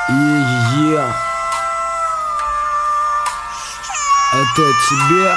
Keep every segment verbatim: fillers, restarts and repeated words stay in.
Е-е-е, это тебе.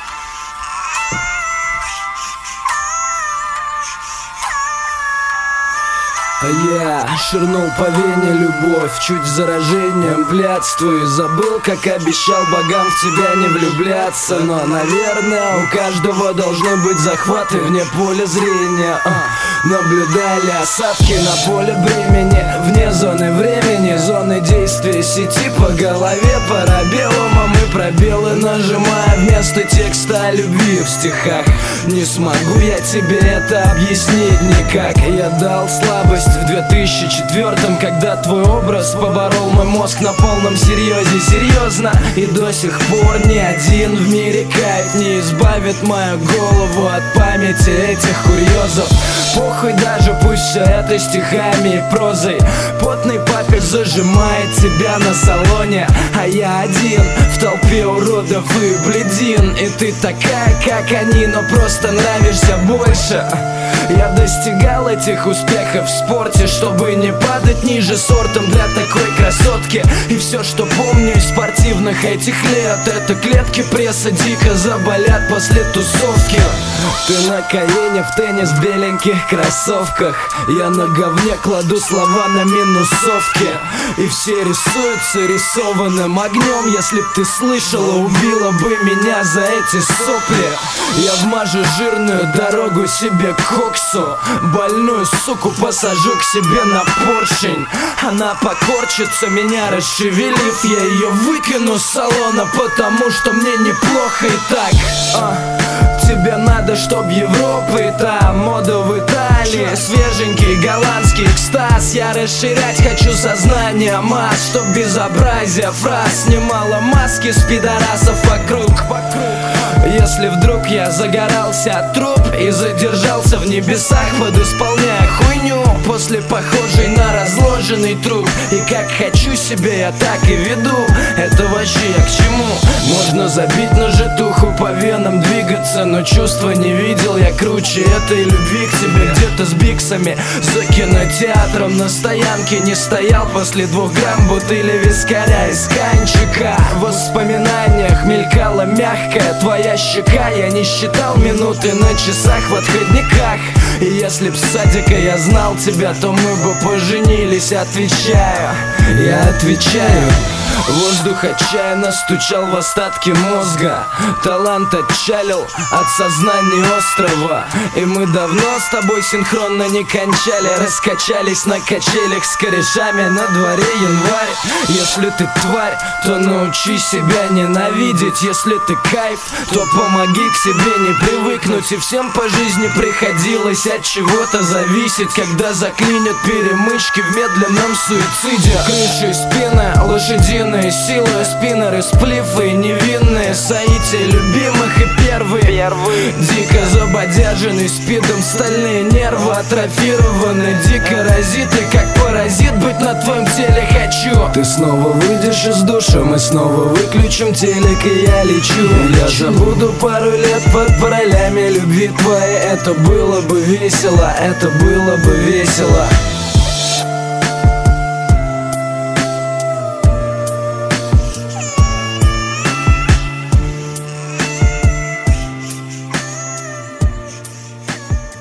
А я ширнул по вене любовь, чуть заражением блядствую. Забыл, как обещал богам в тебя не влюбляться. Но, наверное, у каждого должны быть захваты вне поля зрения. а, Наблюдали осадки на поле бремени, вне зоны времени, зоны действия сети. По голове парабеллум, а мы пробелы нажимая вместо текста о любви в стихах. Не смогу я тебе это объяснить никак. Я дал слабость в две тысячи четвёртом, когда твой образ поборол мой мозг на полном серьезе. Серьезно, и до сих пор ни один в мире кайф не избавит мою голову от памяти этих курьезов. Похуй даже, пусть все это стихами и прозой. Потный папик зажимает тебя на салоне, а я один в толпе уродов и бледин. И ты такая, как они, но просто нравишься больше. Я достигал этих успехов в спорте, чтобы не падать ниже сортом для такой красотки. И все, что помню из спортивных этих лет, это клетки пресса дико заболят после тусовки. Ты на колене в теннис в беленьких кроссовках, я на говне кладу слова на минусовки. И все рисуются рисованным огнем. Если б ты слышала, убила бы меня за эти сопли. Я вмажу жирную дорогу себе к коксу, больную суку посажу к себе на поршень. Она покорчится, меня расшевелив, я ее выкину с салона, потому что мне неплохо и так. а. Тебе надо, чтоб Европа и там мода в Италии, свеженький голландский экстаз. Я расширять хочу сознание масс, чтоб безобразие фраз снимало маски с пидорасов вокруг. Если вдруг я загорался от труб и задержался в небесах, подисполняя хуйню после похожей на разложенный труп. И как хочу себе, я так и веду. Это вообще я к чему? Можно забить на житуху, по венам двигаться, но чувства не видел я круче этой любви к тебе. Где-то с биксами за кинотеатром на стоянке не стоял после двух грамм бутыли вискаря из канчика. В воспоминаниях мелькала мягкая твоя щека. Я не считал минуты на часах в отходниках. И если б с садика я знал тебя, то мы бы поженились. Отвечаю, я отвечаю. Воздух отчаянно стучал в остатки мозга. Талант отчалил от сознания острова. И мы давно с тобой синхронно не кончали. Раскачались на качелях с корешами, на дворе январь. Если ты тварь, то научи себя ненавидеть. Если ты кайф, то помоги к себе не привыкнуть. И всем по жизни приходилось от чего-то зависеть, когда заклинят перемычки в медленном суициде. Крыши, спины, лошадиные силы, спиннеры, сплифы, невинные соития любимых и первые, первые. Дико забодяженный спидом, стальные нервы атрофированы, дико разиты, как паразит быть на твоем теле хочу. Ты снова выйдешь из душа, мы снова выключим телек, и я лечу. Я забуду пару лет под паролями любви твоей. Это было бы весело, это было бы весело.